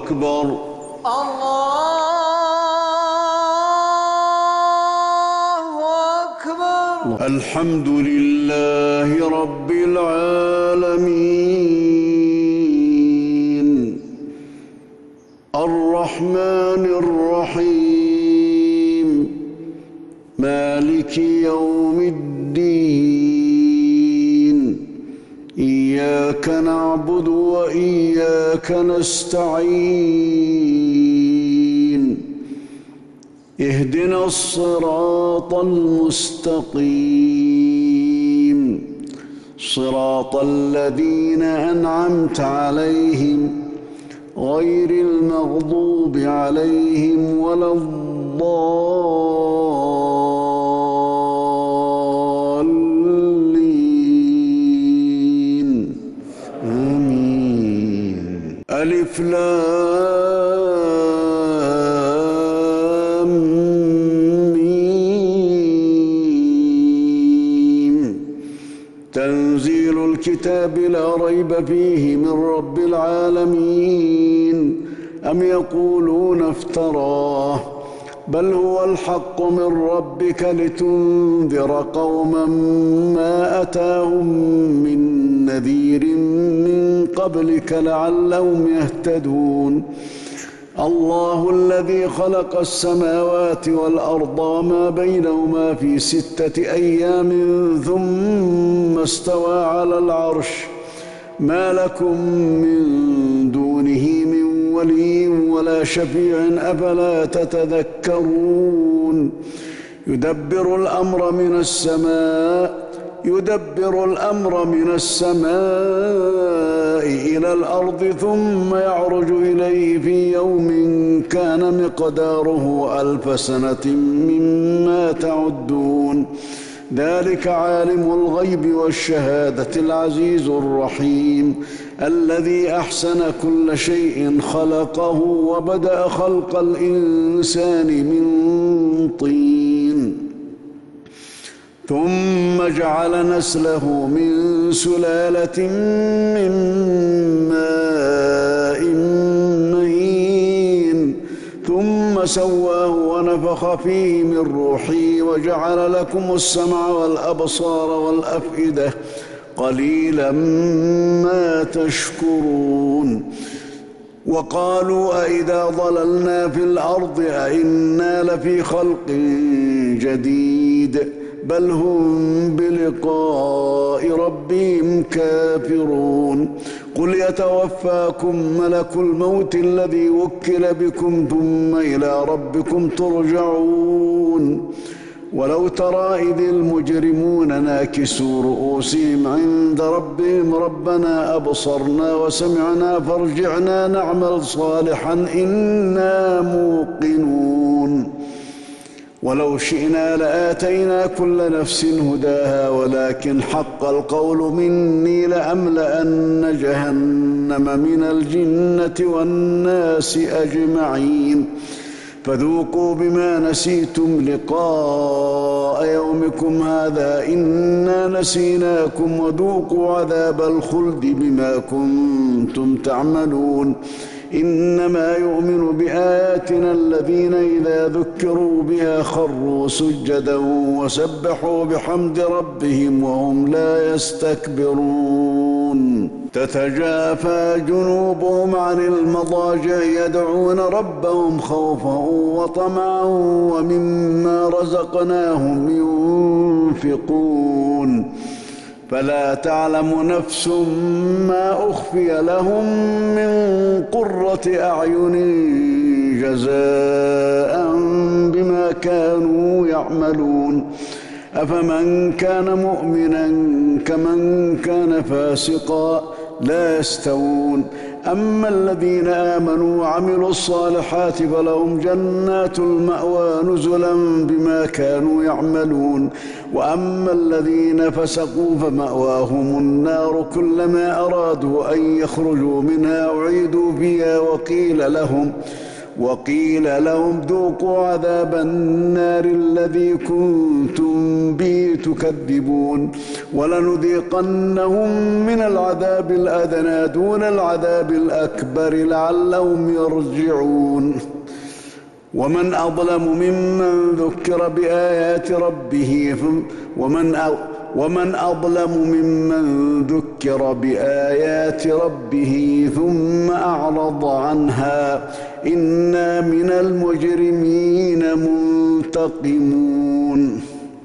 أكبر. الله أكبر. الحمد لله رب العالمين الرحمن الرحيم مالك يوم الدين إياك نعبد وإياك نستعين اهدنا الصراط المستقيم صراط الذين أنعمت عليهم غير المغضوب عليهم ولا الضالين آمين. ألف لام ميم تنزيل الكتاب لا ريب فيه من رب العالمين أم يقولون افتراه بل هو الحق من ربك لتنذر قوما ما أتاهم من نذير من قبلك لعلهم يهتدون الله الذي خلق السماوات والأرض وما بينهما في 6 أيام ثم استوى على العرش ما لكم من دونه من ولي ولا شفيع أفلا تتذكرون يدبر الأمر من السماء إلى الأرض ثم يعرج إليه في يوم كان مقداره 1000 سنة مما تعدون ذلك عالم الغيب والشهادة العزيز الرحيم الذي أحسن كل شيء خلقه وبدأ خلق الإنسان من طين ثم جعل نسله من سلالة من ماء مهين ثم سواه ونفخ فيه من روحه وجعل لكم السمع والأبصار والأفئدة قليلا ما تشكرون وقالوا أئذا ضللنا في الأرض أئنا لفي خلق جديد بل هم بلقاء ربهم كافرون قل يتوفاكم ملك الموت الذي وكل بكم ثم إلى ربكم ترجعون ولو ترى إذ المجرمون ناكسوا رؤوسهم عند ربهم ربنا أبصرنا وسمعنا فارجعنا نعمل صالحا إنا موقنون ولو شئنا لآتينا كل نفس هداها ولكن حق القول مني لأملأن جهنم من الجنة والناس أجمعين فذوقوا بما نسيتم لقاء يومكم هذا إنا نسيناكم وذوقوا عذاب الخلد بما كنتم تعملون إنما يؤمن بآياتنا الذين إذا ذكروا بها خروا سجدا وسبحوا بحمد ربهم وهم لا يستكبرون تتجافى جنوبهم عن المضاجع يدعون ربهم خوفا وطمعا ومما رزقناهم ينفقون فلا تعلم نفس ما أخفي لهم من قرة أعين جزاء بما كانوا يعملون أفمن كان مؤمنا كمن كان فاسقا لا يستوون أما الذين آمنوا وعملوا الصالحات فلهم جنات المأوى نزلا بما كانوا يعملون وأما الذين فسقوا فمأواهم النار كلما أرادوا أن يخرجوا منها أعيدوا فيها وقيل لهم ذوقوا عذاب النار الذي كنتم به تكذبون ولنذيقنهم من العذاب الأدنى دون العذاب الأكبر لعلهم يرجعون ومن أظلم ممن ذكر بآيات ربه ثم أعرض عنها إنا من المجرمين منتقمون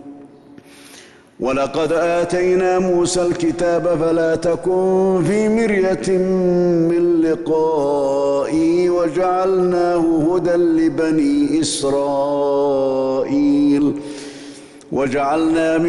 ولقد آتينا موسى الكتاب فلا تكن في مرية من لقائه وجعلناه هدى لبني إسرائيل وجعلنا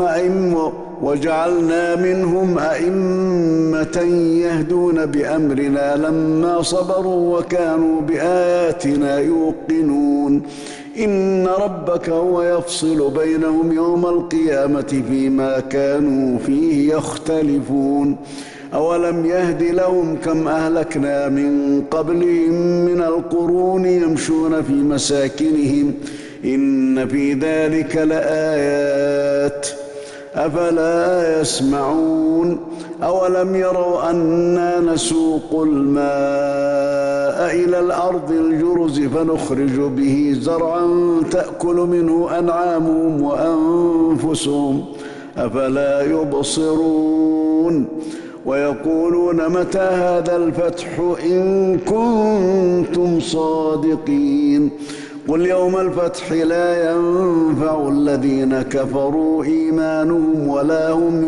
منهم أئمة يهدون بأمرنا لما صبروا وكانوا بآياتنا يوقنون إن ربك هو يفصل بينهم يوم القيامة فيما كانوا فيه يختلفون أولم يهد لهم كم أهلكنا من قبلهم من القرون يمشون في مساكنهم إن في ذلك لآيات أفلا يسمعون أولم يروا أنا نسوق الماء إلى الأرض الجرز فنخرج به زرعا تأكل منه أنعامهم وأنفسهم أفلا يبصرون ويقولون متى هذا الفتح إن كنتم صادقين قل يوم الفتح لا ينفع الذين كفروا إيمانهم ولا هم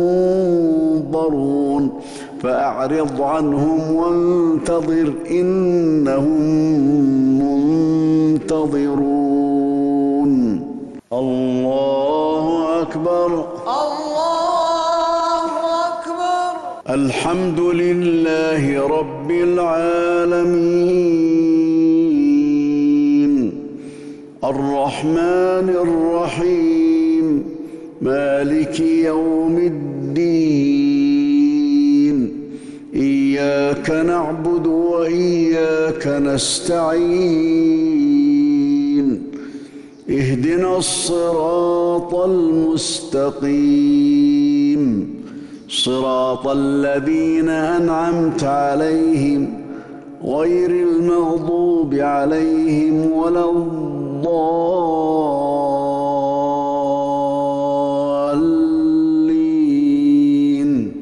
ينظرون فأعرض عنهم وانتظر إنهم منتظرون الله أكبر الله أكبر. الحمد لله رب العالمين الرحمن الرحيم مالك يوم الدين إياك نعبد وإياك نستعين اهدنا الصراط المستقيم صراط الذين أنعمت عليهم غير المغضوب عليهم ولا الضالين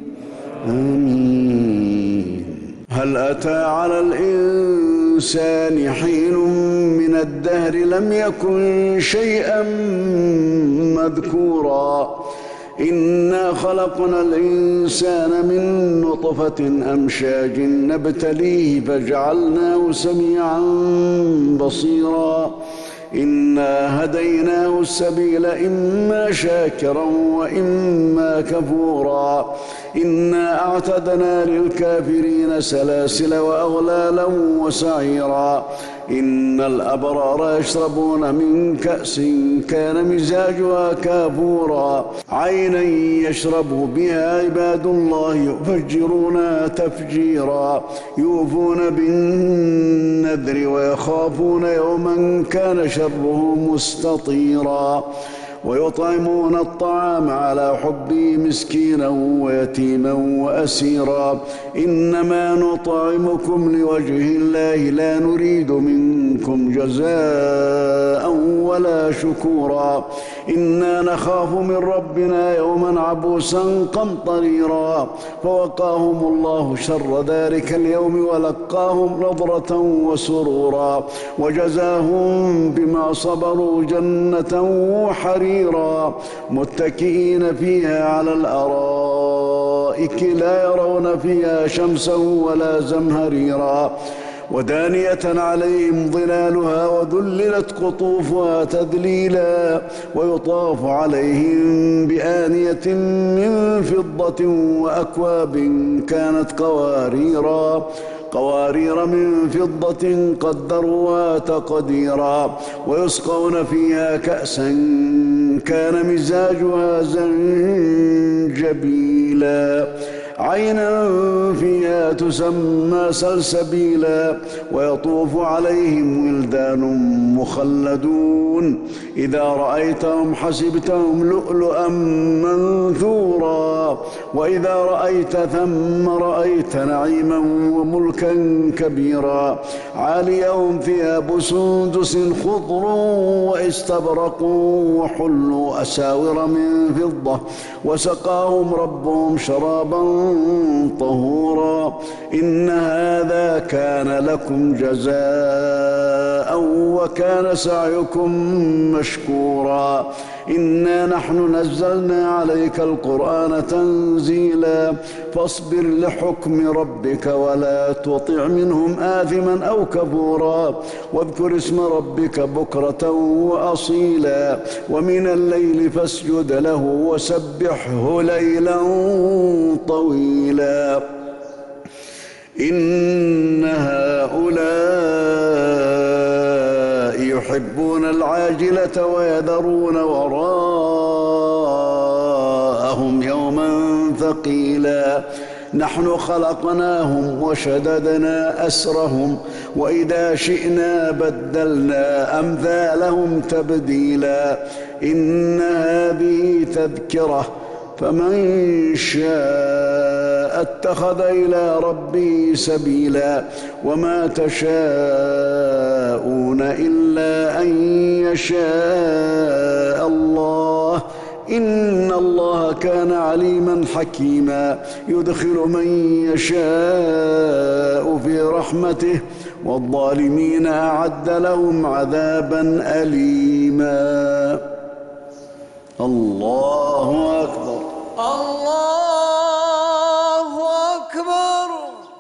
آمين. هل أتى على الإنسان حين من الدهر لم يكن شيئا مذكورا إنا خلقنا الإنسان من نطفة أمشاج نبتليه فجعلناه سميعا بصيرا إنا هديناه السبيل إما شاكرا وإما كفورا إنا أعتدنا للكافرين سلاسل وأغلالا وسعيرا إن الأبرار يشربون من كأس كان مزاجها كافورا عينا يشرب بها عباد الله يفجرونها تفجيرا يوفون بالنذر ويخافون يوما كان شره مستطيرا ويطعمون الطعام على حبه مسكينا ويتيما وأسيرا إنما نطعمكم لوجه الله لا نريد منكم جزاء ولا شكورا إنا نخاف من ربنا يوما عبوسا قمطريرا فوقاهم الله شر ذلك اليوم ولقاهم نضرة وسرورا وجزاهم بما صبروا جنة وحريرا متكئين فيها على الأرائك لا يرون فيها شمسا ولا زمهريرا ودانية عليهم ظلالها وذللت قطوفها تذليلا ويطاف عليهم بآنية من فضة وأكواب كانت قوارير من فضة قدروها تقديرا ويسقون فيها كأسا كان مزاجها زنجبيلا عينا فيها تسمى سلسبيلا ويطوف عليهم ولدان مخلدون إذا رأيتهم حسبتهم لؤلؤا منثورا وإذا رأيت ثم رأيت نعيما وملكا كبيرا عاليهم ثياب سندس خضر واستبرق وحلوا أساور من فضة وسقاهم ربهم شرابا طهورا إن هذا كان لكم جزاء وكان سعيكم مشكورا إنا نحن نزلنا عليك القرآن تنزيلا فاصبر لحكم ربك ولا تطع منهم آثما أو كفورا واذكر اسم ربك بكرة وأصيلا ومن الليل فاسجد له وسبحه ليلا طويلا إن هؤلاء يحبون العاجلة ويذرون وراءهم يوما ثقيلا نحن خلقناهم وشددنا أسرهم وإذا شئنا بدلنا أمثالهم تبديلا إن هذه تذكرة فمن شاء اتخذ إلى ربه سبيلا وما تشاءون إلا أن يشاء الله إن الله كان عليما حكيما يدخل من يشاء في رحمته والظالمين أعد لهم عذابا أليما الله أكبر الله